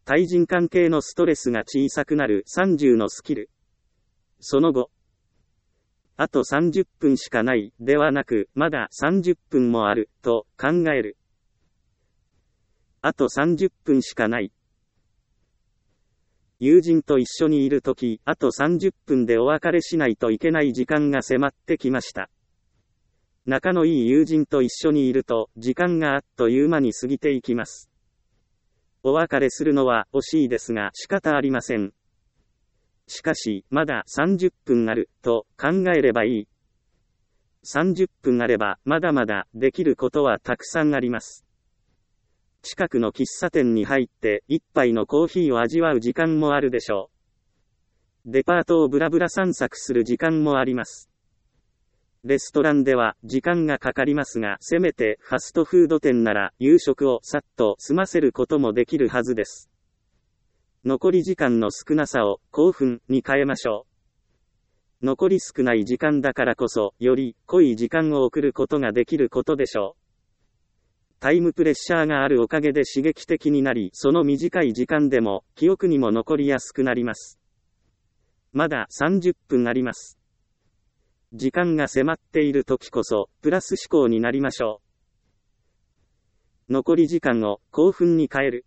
対人関係のストレスが小さくなる30のスキル。その後、あと30分しかないではなく、まだ30分もあると考える。あと30分しかない。友人と一緒にいるとき、あと30分でお別れしないといけない時間が迫ってきました。仲のいい友人と一緒にいると、時間があっという間に過ぎていきます。お別れするのは惜しいですが仕方ありません。しかし、まだ30分あると考えればいい。30分あればまだまだできることはたくさんあります。近くの喫茶店に入って一杯のコーヒーを味わう時間もあるでしょう。デパートをブラブラ散策する時間もあります。レストランでは時間がかかりますが、せめてファストフード店なら夕食をさっと済ませることもできるはずです。残り時間の少なさを興奮に変えましょう。残り少ない時間だからこそ、より濃い時間を送ることができることでしょう。タイムプレッシャーがあるおかげで刺激的になり、その短い時間でも記憶にも残りやすくなります。まだ30分あります。時間が迫っている時こそ、プラス思考になりましょう。残り時間を興奮に変える。